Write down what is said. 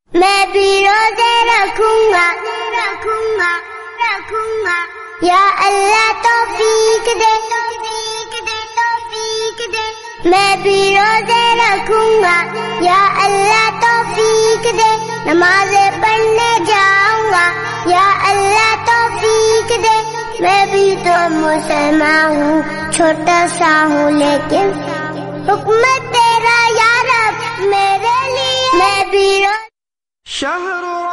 मैं भी रोजे रखूंगा रखूंगा रखूंगा। या अल्लाह तौफीक दे तौफीक दे तौफीक दे। मैं भी रोजे रखूंगा या अल्लाह तौफीक दे। नमाज़े पढ़ने जाऊंगा या अल्लाह तौफीक दे। मैं भी तो मुसलमान हूँ, छोटा सा हूँ लेकिन हुक्म तेरा या रब मेरे लिए। मैं भी